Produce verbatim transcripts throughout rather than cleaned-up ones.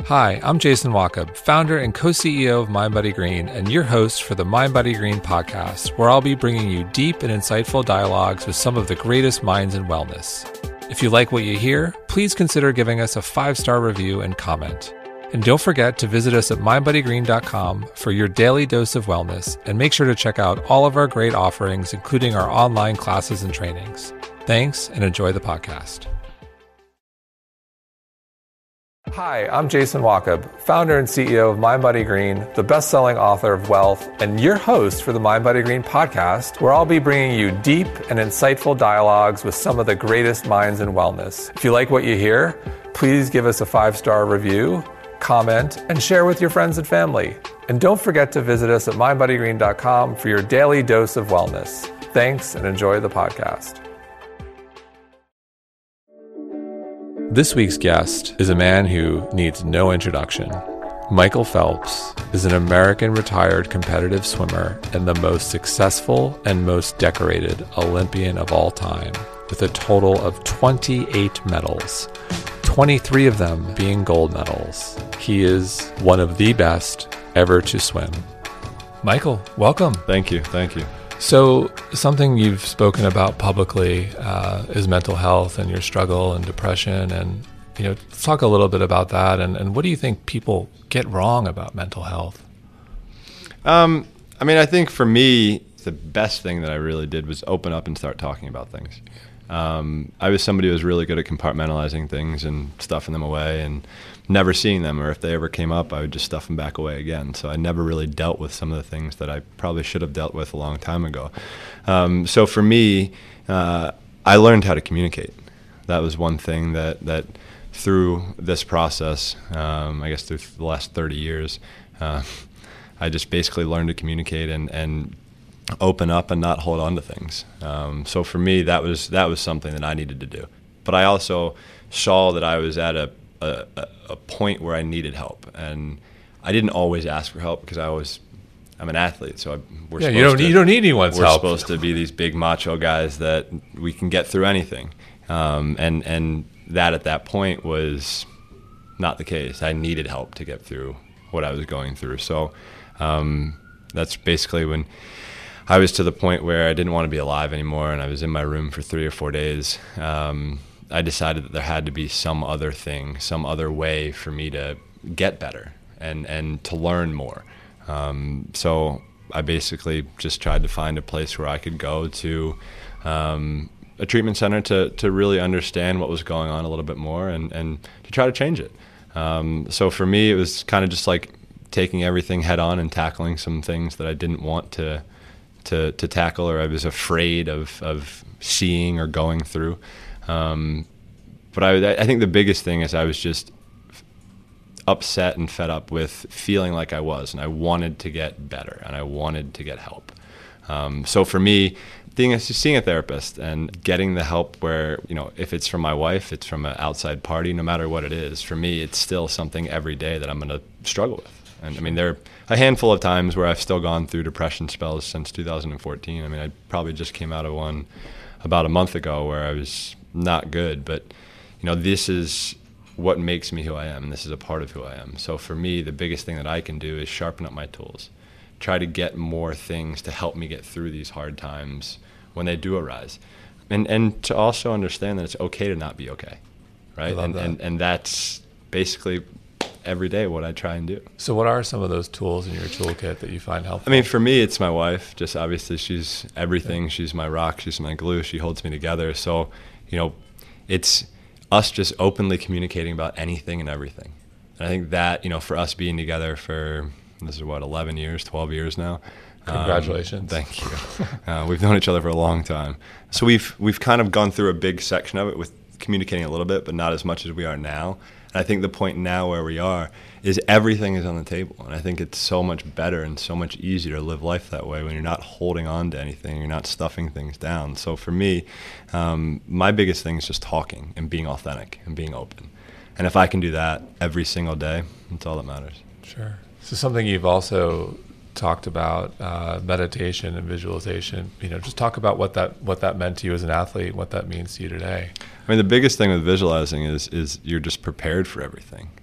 Hi, I'm Jason Wachob, founder and co-C E O of MindBodyGreen, and your host for the MindBodyGreen podcast, where I'll be bringing you deep and insightful dialogues with some of the greatest minds in wellness. If you like what you hear, please consider giving us a five-star review and comment. And don't forget to visit us at mind body green dot com for your daily dose of wellness, and make sure to check out all of our great offerings, including our online classes and trainings. Thanks, and enjoy the podcast. Hi, I'm Jason Wachob, founder and C E O of MindBodyGreen, the best-selling author of Wealth, and your host for the MindBodyGreen podcast, where I'll be bringing you deep and insightful dialogues with some of the greatest minds in wellness. If you like what you hear, please give us a five-star review, comment, and share with your friends and family. And don't forget to visit us at mind body green dot com for your daily dose of wellness. Thanks, and enjoy the podcast. This week's guest is a man who needs no introduction. Michael Phelps is an American retired competitive swimmer and the most successful and most decorated Olympian of all time, with a total of twenty-eight medals, twenty-three of them being gold medals. He is one of the best ever to swim. Michael, welcome. Thank you. Thank you. So something you've spoken about publicly uh, is mental health and your struggle and depression. And, you know, let's talk a little bit about that. And, and what do you think people get wrong about mental health? Um, I mean, I think for me, the best thing that I really did was open up and start talking about things. Um, I was somebody who was really good at compartmentalizing things and stuffing them away and never seeing them, or if they ever came up, I would just stuff them back away again. So I never really dealt with some of the things that I probably should have dealt with a long time ago. Um, so for me, uh, I learned how to communicate. That was one thing that, that through this process, um, I guess through the last thirty years, uh, I just basically learned to communicate and, and open up and not hold on to things. Um, so for me, that was that was something that I needed to do. But I also saw that I was at a A, a point where I needed help, and I didn't always ask for help because I was I'm an athlete, so I, we're yeah, supposed you don't to, you don't need anyone's we're help. We're supposed to be these big macho guys that we can get through anything, um, and and that at that point was not the case. I needed help to get through what I was going through. So um, that's basically when I was to the point where I didn't want to be alive anymore, and I was in my room for three or four days. Um, I decided that there had to be some other thing, some other way for me to get better and, and to learn more. Um, so I basically just tried to find a place where I could go to um, a treatment center to, to really understand what was going on a little bit more and, and to try to change it. Um, so for me, it was kind of just like taking everything head on and tackling some things that I didn't want to to, to tackle, or I was afraid of, of seeing or going through. Um, but I, I think the biggest thing is I was just upset and fed up with feeling like I was, and I wanted to get better, and I wanted to get help. Um, so for me, being a, seeing a therapist and getting the help where, you know, if it's from my wife, it's from an outside party, no matter what it is, for me, it's still something every day that I'm going to struggle with. And I mean, there are a handful of times where I've still gone through depression spells since two thousand fourteen. I mean, I probably just came out of one about a month ago where I was not good, but you know, this is what makes me who I am, and this is a part of who I am. So for me, the biggest thing that I can do is sharpen up my tools, try to get more things to help me get through these hard times when they do arise, and and to also understand that it's okay to not be okay, right? And, that. and and that's basically every day what I try and do. So what are some of those tools in your toolkit that you find helpful? I mean, for me, it's my wife. Just obviously, she's everything. Yeah. She's my rock. She's my glue. She holds me together. So, you know, it's us just openly communicating about anything and everything. And I think that, you know, for us being together for, this is what, eleven years, twelve years now. Congratulations. Um, thank you. uh, we've known each other for a long time. So we've we've kind of gone through a big section of it with communicating a little bit, but not as much as we are now. And I think the point now where we are is everything is on the table. And I think it's so much better and so much easier to live life that way when you're not holding on to anything, you're not stuffing things down. So for me, um, my biggest thing is just talking and being authentic and being open. And if I can do that every single day, that's all that matters. Sure. So something you've also talked about, uh, meditation and visualization. You know, just talk about what that what that meant to you as an athlete, and what that means to you today. I mean, the biggest thing with visualizing is is you're just prepared for everything.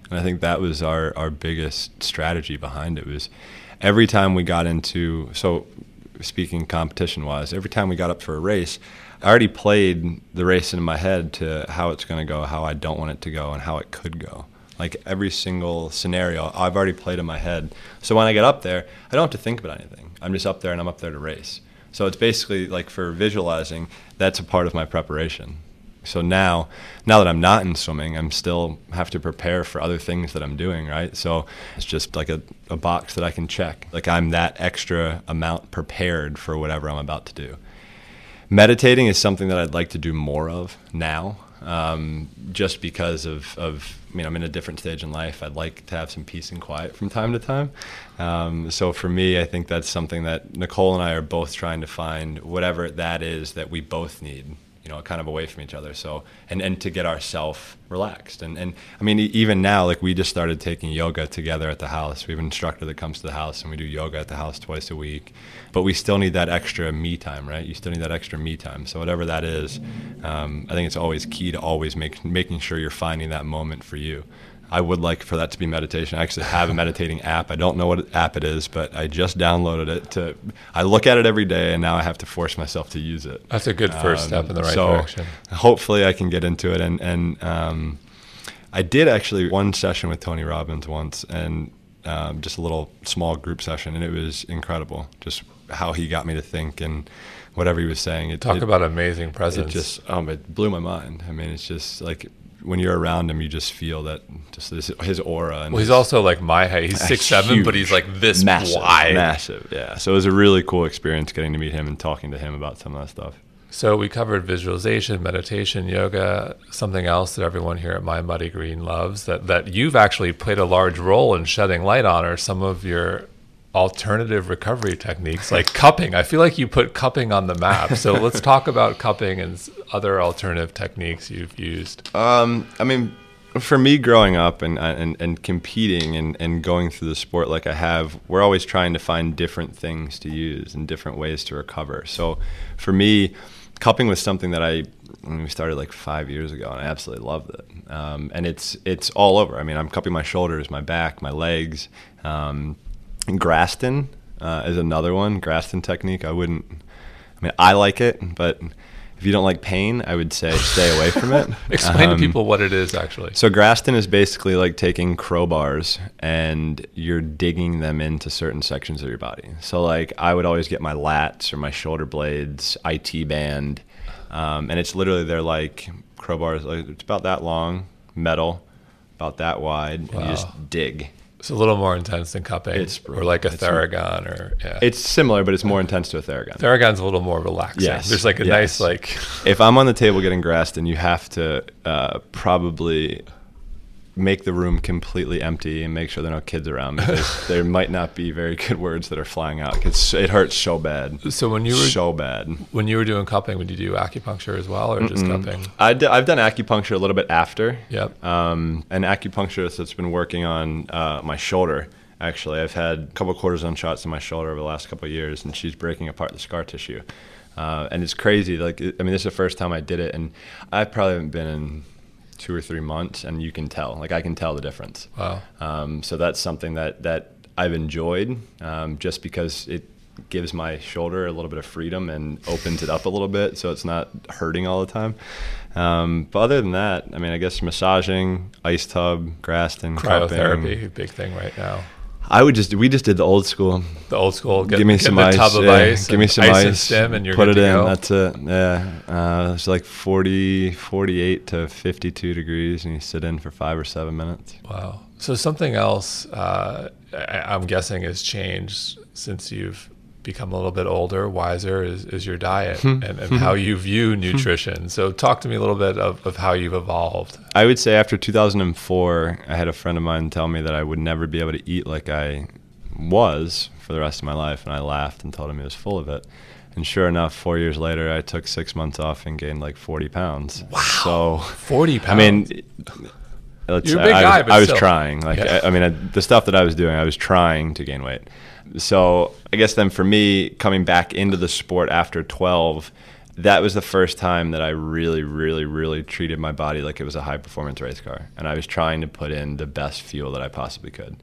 And I think that was our, our biggest strategy behind it. Was every time we got into, so speaking competition-wise, every time we got up for a race, I already played the race in my head to how it's going to go, how I don't want it to go, and how it could go. Like every single scenario, I've already played in my head. So when I get up there, I don't have to think about anything. I'm just up there and I'm up there to race. So it's basically like for visualizing, that's a part of my preparation. So now, now that I'm not in swimming, I'm still have to prepare for other things that I'm doing, right? So it's just like a, a box that I can check. Like I'm that extra amount prepared for whatever I'm about to do. Meditating is something that I'd like to do more of now, um, just because of, of, I mean, I'm in a different stage in life. I'd like to have some peace and quiet from time to time. Um, so for me, I think that's something that Nicole and I are both trying to find, whatever that is that we both need, you know, kind of away from each other. So, and, and to get ourselves relaxed. And, and I mean, even now, like we just started taking yoga together at the house. We have an instructor that comes to the house and we do yoga at the house twice a week, but we still need that extra me time, right? You still need that extra me time. So whatever that is, um, I think it's always key to always make, making sure you're finding that moment for you. I would like for that to be meditation. I actually have a meditating app. I don't know what app it is, but I just downloaded it. To I look at it every day, and now I have to force myself to use it. That's a good first um, step in the right so direction. Hopefully I can get into it. And, and um, I did actually one session with Tony Robbins once, and um, just a little small group session, and it was incredible, just how he got me to think and whatever he was saying. It, Talk it, about amazing presence. It just um, it blew my mind. I mean, it's just like, when you're around him, you just feel that, just this, his aura. And well, he's his, also like my height. He's six seven, huge, but he's like this massive, wide. Massive, yeah. So it was a really cool experience getting to meet him and talking to him about some of that stuff. So we covered visualization, meditation, yoga, something else that everyone here at Mind Body Green loves, that, that you've actually played a large role in shedding light on, are some of your alternative recovery techniques like cupping. I feel like you put cupping on the map. So let's talk about cupping and other alternative techniques you've used. Um, I mean, for me growing up and and, and competing and, and going through the sport like I have, we're always trying to find different things to use and different ways to recover. So for me, cupping was something that I when we started like five years ago, and I absolutely loved it. Um, and it's it's all over. I mean, I'm cupping my shoulders, my back, my legs. Um, And Graston uh, is another one. Graston technique. I wouldn't. I mean, I like it, but if you don't like pain, I would say stay away from it. Explain um, to people what it is actually. So Graston is basically like taking crowbars and you're digging them into certain sections of your body. So like I would always get my lats or my shoulder blades, I T band, um, and it's literally they're like crowbars. Like it's about that long, metal, about that wide, Wow. and you just dig. It's a little more intense than cupping, It's or like a it's Theragun, or yeah. It's similar, but it's more intense to a Theragun. Theragun's a little more relaxing. Yes, There's like a yes. nice like. If I'm on the table getting grassed, then you have to uh, probably make the room completely empty and make sure there are no kids around, because there might not be very good words that are flying out. Cause it hurts so bad. So when you were so bad when you were doing cupping, would you do acupuncture as well, or just Mm-mm. cupping? I d- I've done acupuncture a little bit after. Yep. Um, an acupuncturist that's been working on uh, my shoulder. Actually, I've had a couple of cortisone shots in my shoulder over the last couple of years, and she's breaking apart the scar tissue. Uh, and it's crazy. Like, I mean, this is the first time I did it, and I probably haven't been in two or three months, and you can tell. Like, I can tell the difference. Wow. Um, so that's something that, that I've enjoyed, um, just because it gives my shoulder a little bit of freedom and opens it up a little bit, so it's not hurting all the time. Um, but other than that, I mean, I guess massaging, ice tub, Graston, Cryotherapy, cupping. big thing right now. I would just we just did the old school. The old school. Get, give me get some the ice. tub of yeah. ice. Give me some ice ice. and stim, and you're put good it to in. go. That's it. Yeah. Uh, it's like forty, forty-eight to fifty-two degrees, and you sit in for five or seven minutes. Wow. So something else, uh, I, I'm guessing, has changed since you've become a little bit older, wiser, is, is your diet and, and how you view nutrition. So talk to me a little bit of, of how you've evolved. I would say after two thousand four, I had a friend of mine tell me that I would never be able to eat like I was for the rest of my life, and I laughed and told him he was full of it. And sure enough, four years later, I took six months off and gained like forty pounds. Wow. So forty pounds. I mean, let's, You're a big I, guy, I, but I was still. trying. Like, Yeah. I, I mean, I, the stuff that I was doing, I was trying to gain weight. So I guess then for me, coming back into the sport after twelve, that was the first time that I really, really, really treated my body like it was a high-performance race car. And I was trying to put in the best fuel that I possibly could.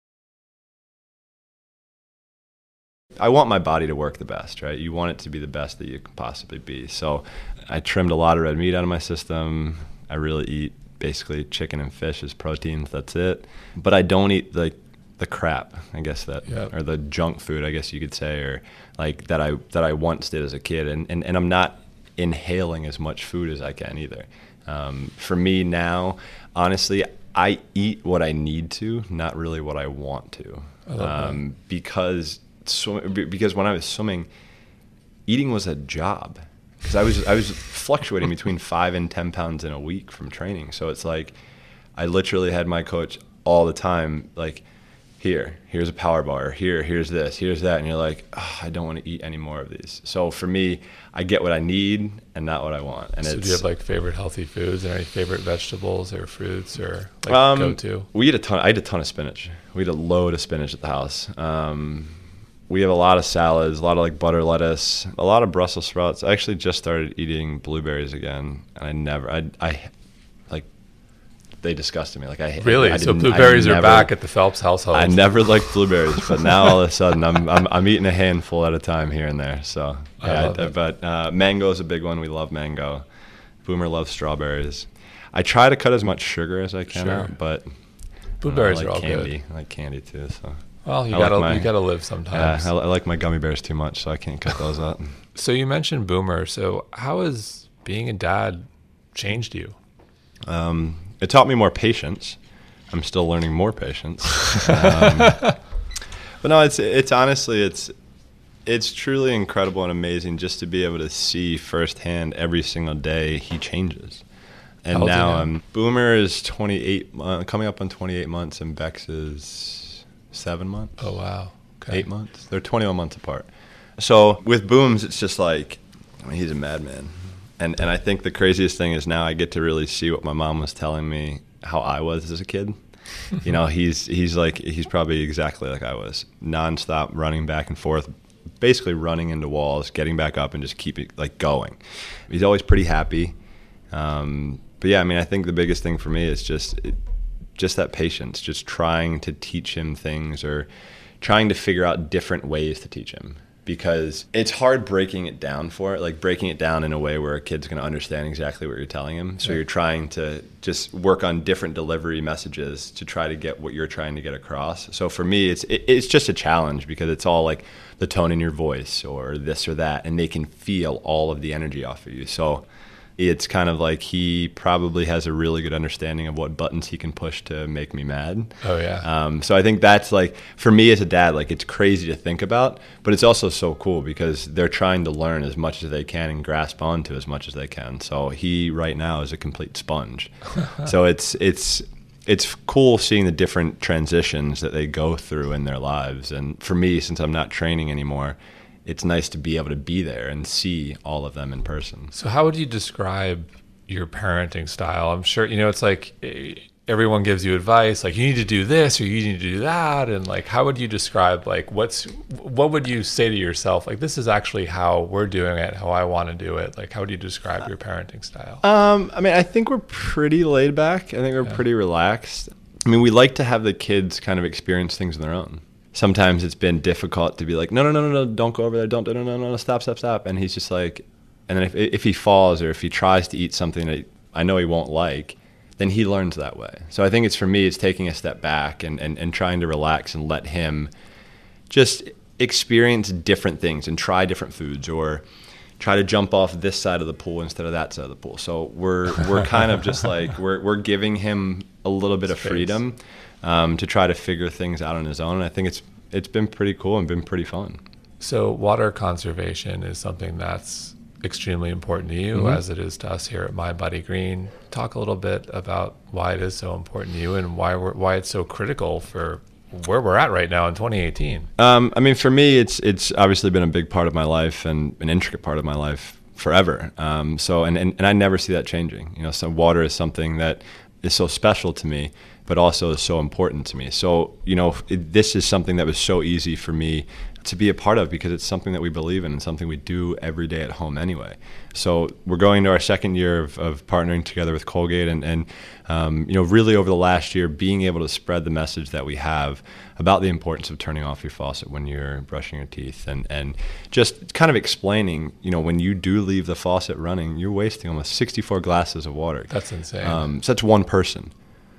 I want my body to work the best, right? You want it to be the best that you can possibly be. So I trimmed a lot of red meat out of my system. I really eat basically chicken and fish as proteins. That's it. But I don't eat like the crap, I guess that, yep. or the junk food, I guess you could say, or like that I that I once did as a kid. And, and, and I'm not inhaling as much food as I can either. Um, for me now, honestly, I eat what I need to, not really what I want to. I love um, that. Because swim, because when I was swimming, eating was a job. Because I was I was fluctuating between five and ten pounds in a week from training. So it's like I literally had my coach all the time, like, here, here's a power bar, here, here's this, here's that, and you're like, oh, I don't want to eat any more of these. So for me, I get what I need and not what I want. And so it's, do you have like favorite healthy foods or any favorite vegetables or fruits or like um, go-to? We eat a ton. I eat a ton of spinach. We eat a load of spinach at the house. Um, we have a lot of salads, a lot of like butter lettuce, a lot of Brussels sprouts. I actually just started eating blueberries again, and I never, I, I like. They disgusted me. Like I really. I so blueberries never, are back at the Phelps household. I never liked blueberries, but now all of a sudden I'm I'm, I'm eating a handful at a time here and there. So yeah, I I, but uh, mango is a big one. We love mango. Boomer loves strawberries. I try to cut as much sugar as I can sure. out, but blueberries I like are all candy. good. I like candy too. So well, you I gotta like my, you gotta live sometimes. Yeah, I, I like my gummy bears too much, so I can't cut those out. So you mentioned Boomer. So how has being a dad changed you? Um. It taught me more patience. I'm still learning more patience. Um, but no, it's it's honestly it's it's truly incredible and amazing just to be able to see firsthand every single day he changes. And now um, Boomer is twenty-eight, uh, coming up on twenty-eight months, and Bex is seven months. Oh wow, okay. Eight months. They're twenty-one months apart. So with Booms, it's just like, I mean, he's a madman. And and I think the craziest thing is now I get to really see what my mom was telling me how I was as a kid. You know, he's he's like he's probably exactly like I was, nonstop running back and forth, basically running into walls, getting back up, and just keep it like going. He's always pretty happy. Um, but yeah, I mean, I think the biggest thing for me is just it, just that patience, just trying to teach him things or trying to figure out different ways to teach him. Because it's hard breaking it down for it, like breaking it down in a way where a kid's going to understand exactly what you're telling him. So yeah. You're trying to just work on different delivery messages to try to get what you're trying to get across. So for me, it's it, it's just a challenge because it's all like the tone in your voice or this or that, and they can feel all of the energy off of you. So it's kind of like he probably has a really good understanding of what buttons he can push to make me mad. Oh, yeah. Um, so I think that's like, for me as a dad, like it's crazy to think about, but it's also so cool because they're trying to learn as much as they can and grasp onto as much as they can. So he right now is a complete sponge. So it's it's it's cool seeing the different transitions that they go through in their lives. And for me, since I'm not training anymore, it's nice to be able to be there and see all of them in person. So how would you describe your parenting style? I'm sure, you know, it's like everyone gives you advice, like you need to do this or you need to do that. And like, how would you describe, like, what's, what would you say to yourself? Like, this is actually how we're doing it, how I want to do it. Like, how would you describe your parenting style? Um, I mean, I think we're pretty laid back. I think we're yeah. pretty relaxed. I mean, we like to have the kids kind of experience things on their own. Sometimes it's been difficult to be like, no, no, no, no, no, don't go over there. Don't, no, no, no, no, stop, stop, stop. And he's just like, and then if if he falls or if he tries to eat something that I know he won't like, then he learns that way. So I think it's, for me, it's taking a step back and, and, and trying to relax and let him just experience different things and try different foods or try to jump off this side of the pool instead of that side of the pool. So we're we're kind of just like, we're we're giving him a little bit Space. of freedom. Um, to try to figure things out on his own. And I think it's it's been pretty cool and been pretty fun. So water conservation is something that's extremely important to you, mm-hmm. as it is to us here at MindBody Green. Talk a little bit about why it is so important to you and why we're, why it's so critical for where we're at right now in twenty eighteen. Um, I mean, for me, it's it's obviously been a big part of my life and an intricate part of my life forever. Um, so and, and, and I never see that changing. You know, so water is something that is so special to me but also is so important to me. So, you know, it, this is something that was so easy for me to be a part of because it's something that we believe in and something we do every day at home anyway. So we're going to our second year of, of partnering together with Colgate and, and um, you know, really over the last year being able to spread the message that we have about the importance of turning off your faucet when you're brushing your teeth and, and just kind of explaining, you know, when you do leave the faucet running, you're wasting almost sixty-four glasses of water. That's insane. Um, so that's one person.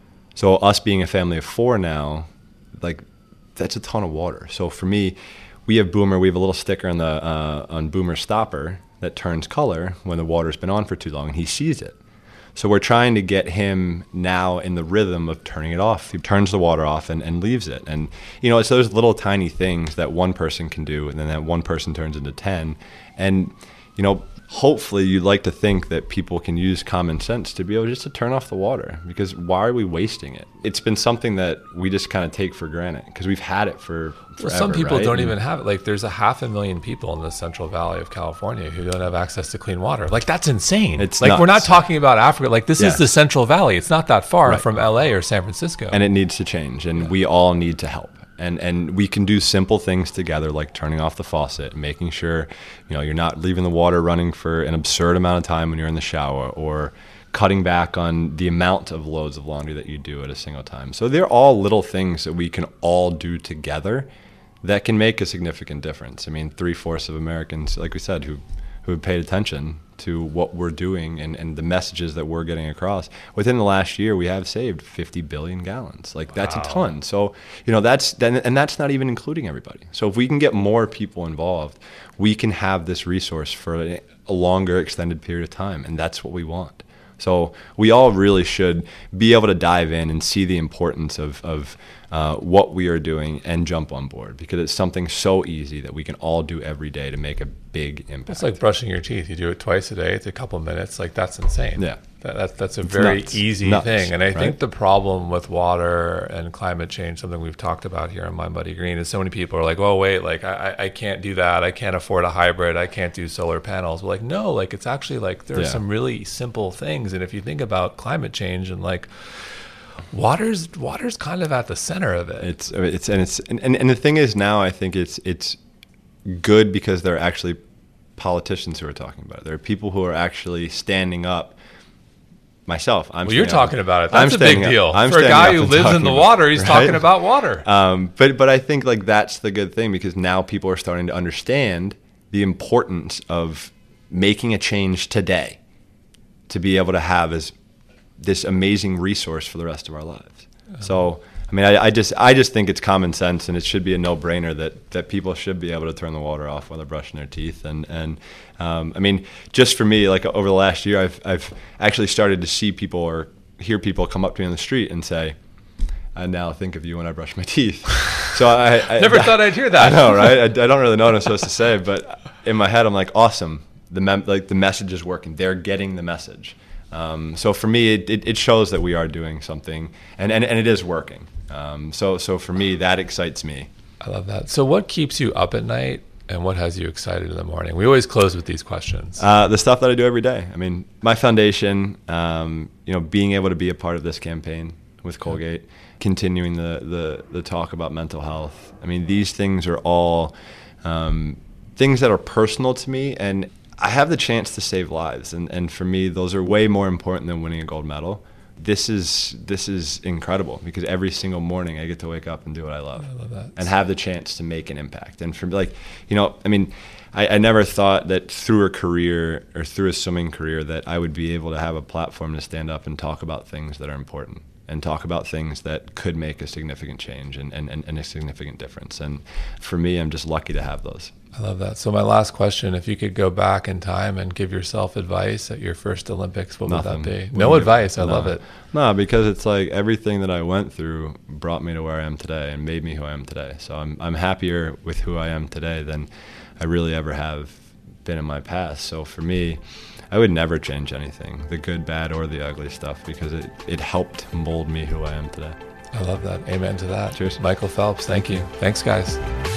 So us being a family of four now, like that's a ton of water. So for me, we have Boomer. We have a little sticker on the uh, on Boomer stopper that turns color when the water's been on for too long, and he sees it. So we're trying to get him now in the rhythm of turning it off. He turns the water off and, and leaves it. And, you know, it's those little tiny things that one person can do, and then that one person turns into ten. And, you know, hopefully you'd like to think that people can use common sense to be able just to turn off the water, because why are we wasting it? It's been something that we just kind of take for granted because we've had it for forever. Well, some people right? don't and, even have it. Like there's a half a million people in the Central Valley of California who don't have access to clean water. Like that's insane. It's like nuts. We're not talking about Africa. Like this yeah. is the Central Valley. It's not that far right. from L A or San Francisco. And it needs to change, and yeah. we all need to help. And and we can do simple things together, like turning off the faucet, making sure, you know, you're not leaving the water running for an absurd amount of time when you're in the shower, or cutting back on the amount of loads of laundry that you do at a single time. So they're all little things that we can all do together that can make a significant difference. I mean, three-fourths of Americans, like we said, who who have paid attention to what we're doing and, and the messages that we're getting across. Within the last year, we have saved fifty billion gallons. Like that's wow. a ton. So, you know, that's, and that's not even including everybody. So if we can get more people involved, we can have this resource for a, a longer extended period of time. And that's what we want. So we all really should be able to dive in and see the importance of, of uh, what we are doing and jump on board, because it's something so easy that we can all do every day to make a big impact. It's like brushing your teeth. You do it twice a day. It's a couple minutes. Like that's insane. Yeah. That, that, that's a it's very nuts. easy nuts, thing. And I right? think the problem with water and climate change, something we've talked about here on My Buddy Green, is so many people are like, oh, wait, like I, I can't do that. I can't afford a hybrid. I can't do solar panels. We're like, no, like it's actually like there are yeah. some really simple things. And if you think about climate change and like water's water's kind of at the center of it. It's it's and it's and, and, and the thing is now I think it's it's good because there are actually politicians who are talking about it. There are people who are actually standing up. Myself, I'm. Well, you're talking up. about it. That's I'm a big deal I'm for a guy who lives in the about, water. He's right? talking about water. Um, but but I think like that's the good thing, because now people are starting to understand the importance of making a change today to be able to have as this amazing resource for the rest of our lives. Um, so. I mean, I, I just I just think it's common sense, and it should be a no-brainer that, that people should be able to turn the water off while they're brushing their teeth. And and um, I mean, just for me, like over the last year, I've I've actually started to see people or hear people come up to me on the street and say, "I now think of you when I brush my teeth." So I, I never I, thought I'd hear that. I know, right? I, I don't really know what I'm supposed to say, but in my head, I'm like, awesome. The mem- like the message is working. They're getting the message. Um, so for me, it, it, it shows that we are doing something, and, and, and it is working. Um, so so for me, that excites me. I love that. So what keeps you up at night, and what has you excited in the morning? We always close with these questions. Uh, the stuff that I do every day. I mean, my foundation, um, you know, being able to be a part of this campaign with Colgate, yeah. continuing the, the, the talk about mental health. I mean, these things are all um, things that are personal to me, and I have the chance to save lives, and, and for me, those are way more important than winning a gold medal. This is this is incredible, because every single morning I get to wake up and do what I love, I love that. and have the chance to make an impact. And for like, you know, I mean, I, I never thought that through a career or through a swimming career that I would be able to have a platform to stand up and talk about things that are important, and talk about things that could make a significant change and, and, and a significant difference. And for me, I'm just lucky to have those. I love that. So my last question, if you could go back in time and give yourself advice at your first Olympics, what Nothing. would that be? No advice. I no. love it. No, because it's like everything that I went through brought me to where I am today and made me who I am today. So I'm I'm happier with who I am today than I really ever have been in my past. So for me, I would never change anything, the good, bad, or the ugly stuff, because it, it helped mold me who I am today. I love that. Amen to that. Cheers. Michael Phelps, thank you. Thanks, guys.